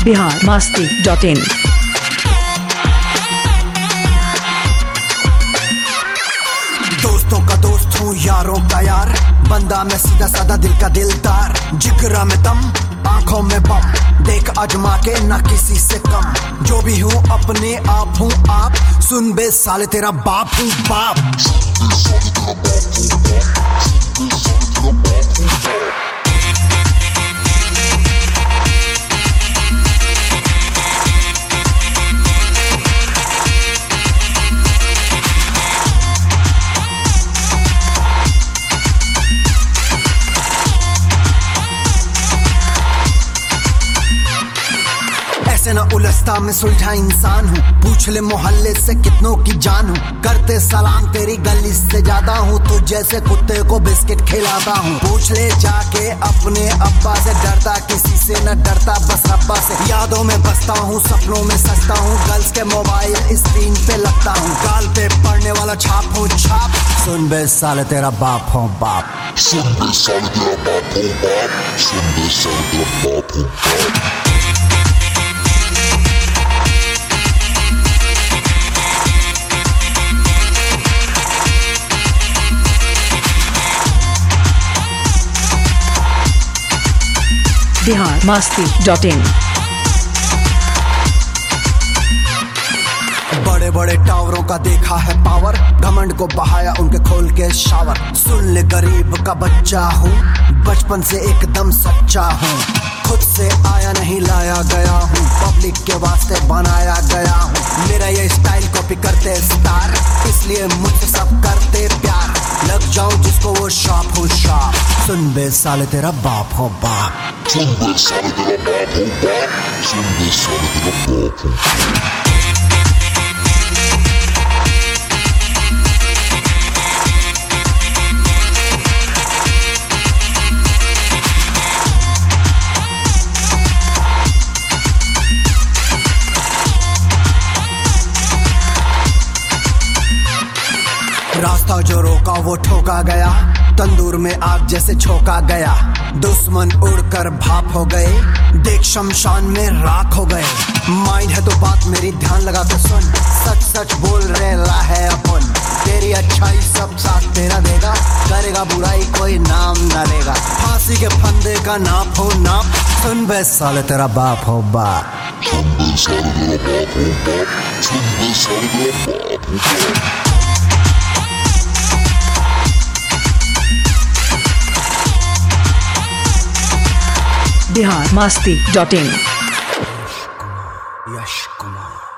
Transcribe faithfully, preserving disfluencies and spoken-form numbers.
बिहार मस्ती dot in. दोस्तों का दोस्त हूँ, यारों का यार, बंदा मैं सीधा साधा, दिल का दिलदार, जिगरा में दम, आंखों में बम, देख आजमा के ना किसी से कम। जो भी हूँ अपने आप हूँ आप, सुन बे साले तेरा बाप हूँ बाप। ऐसे ना उलझता मैं सुलझा इंसान हूँ, पूछ ले मोहल्ले से कितनों की जान हूँ, करते सलाम तेरी गली से ज्यादा हूँ, तू जैसे कुत्ते को बिस्किट खिलाता हूँ। पूछ ले जाके अपने अब्बा से, डरता किसी से न डरता बस रब्बा से। यादों में बसता हूँ, सपनों में सजता हूँ, गर्ल्स के मोबाइल स्क्रीन पे लगता हूँ, गाल पे पड़ने वाला छाप हूँ छाप। सुन बे साले तेरा बाप हो बाप, सुन बे साले तेरा बाप हो बाप, सुन बे साले तेरा बाप हो बाप। बिहार मस्ती डॉट इन। बड़े बड़े टावरों का देखा है पावर, घमंड को बहाया उनके खोल के शावर। सुन ले गरीब का बच्चा हूँ, बचपन से एकदम सच्चा हूँ, खुद से आया नहीं लाया गया हूँ, पब्लिक के वास्ते बनाया गया हूँ। मेरा ये स्टाइल कॉपी करते स्टार, इसलिए मुझसे सब करते प्यार, लग जाऊं जिसको वो शॉप हो शॉप। सुन बे साले तेरा बाप हो बाप, सुन बे साले तेरा बाप हो बाप, सुन बे साले तेरा बाप हो बाप। रास्ता जो रोका वो ठोका गया, तंदूर में आग जैसे छोका गया, दुश्मन उड़कर भाप हो गए, देख शमशान में राख हो गए। माइंड है तो बात मेरी ध्यान लगा के सुन, सच सच बोल रहा है अपन, तेरी अच्छाई सब साथ तेरा देगा, करेगा बुराई कोई नाम न लेगा, फांसी के फंदे का नाप हो नाप। सुन बे साले तेरा बाप हो बाप, सुन बे साले तेरा बाप हो बाप, सुन बे साले तेरा बाप हो बाप। बिहार मस्ती डॉट इन। यश कुमार।